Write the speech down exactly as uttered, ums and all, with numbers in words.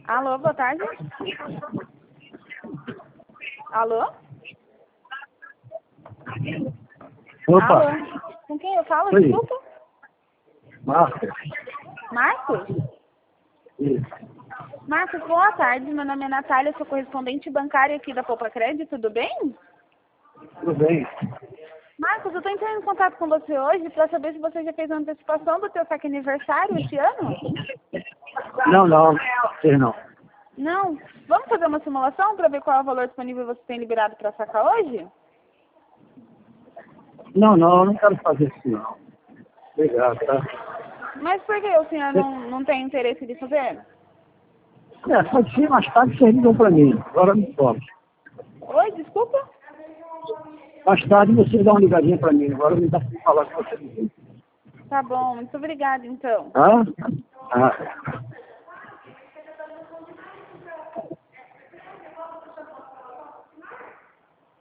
Alô, boa tarde. Alô? Opa. Alô? Com quem eu falo? Oi. Desculpa. Marcos. Marcos? Isso. Marcos, boa tarde. Meu nome é Natália, sou correspondente bancária aqui da Poupa Crédito, tudo bem? Tudo bem? Marcos, eu estou entrando em contato com você hoje para saber se você já fez uma antecipação do teu saque aniversário esse ano. Não, não. Sei não. Não? Vamos fazer uma simulação para ver qual é o valor disponível que você tem liberado para sacar hoje? Não, não, eu não quero fazer isso não. Obrigado, tá? Mas por que o senhor não, não tem interesse de fazer? É, pode ser mais tarde vocês ligam pra mim. Agora me toque. Oi, desculpa? Mais tarde vocês dão uma ligadinha pra mim. Agora me dá pra falar com vocês. Tá bom, muito obrigada então. Tá? Ah.